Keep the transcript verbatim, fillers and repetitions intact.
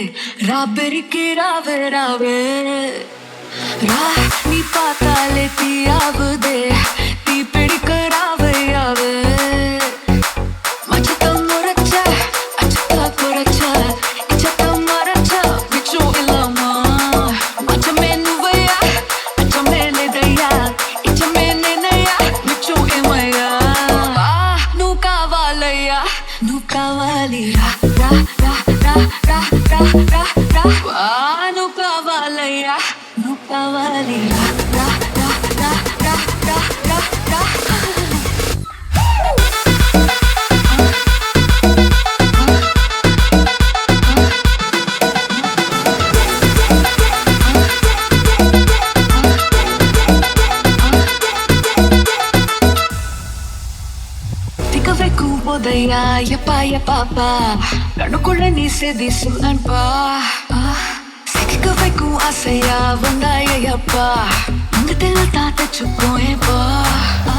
ராபெரிக்கு ராவே ராவே ரா நீ பார்த்தாலே தீயாவுதே தீ பிடிக்க ராவே ராவே மச்சத்தம் முறைச்ச அச்சத்தா குறைச்ச இச்சத்தம் மறைச்ச மிச்சம் இல்லாமா மச்சமே நுவையா அச்சமே நெதையா இச்சமே நெனையா மிச்சம் இமையா நூ காவாலையா நூ காவாலியா ரா ரா ரா ரா ரா ரா ரா வா நூ காவாலையா நூ காவாலியா ரா ரா ரா ரா ரா ரா ரா போதையா எப்பா எப்பாப்பா கண்ணுக்குள்ள நீ செதி சொல்லன்பா சிக்க வைக்கும் ஆசையா வந்தாயப்பா உங்க தெல்ல தாத்தச்சுக்கோ ஏப்பா